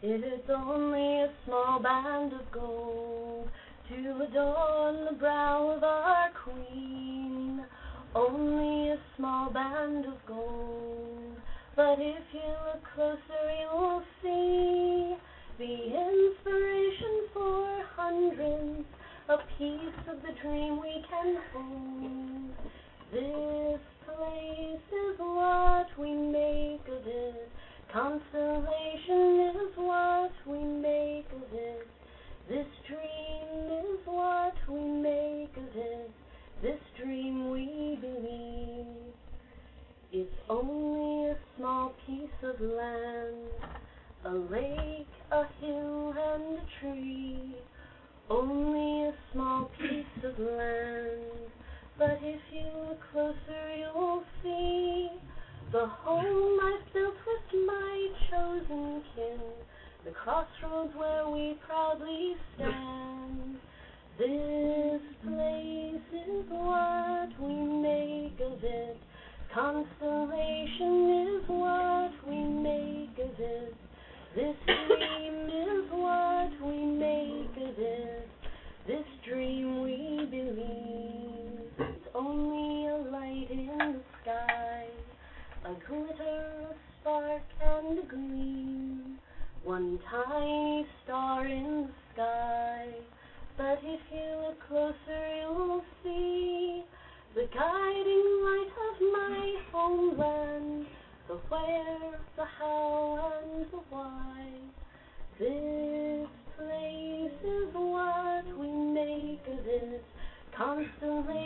It's only a small band of gold to adorn the brow of our queen. Only a small band of gold, but if you look closer you'll see the inspiration for hundreds, a piece of the dream we can hold. This place is what we make of it. Constellation is what we make of it. This dream is what we make of it. This dream we believe. It's only a small piece of land, a lake, a hill, and a tree. Only a small piece of land, but if you look closer you'll see the home I've built with my chosen kin, the crossroads where we proudly stand. This place is what we make of it. Constellation is what we make of it. This dream is what we make of it. This dream we believe. It's only a light in the sky, a glitter, a spark, and a gleam, one tiny star in the sky. But if you look closer you'll see the guiding light of my homeland, the where, the how, and the why. This place is what we make of it. Constellation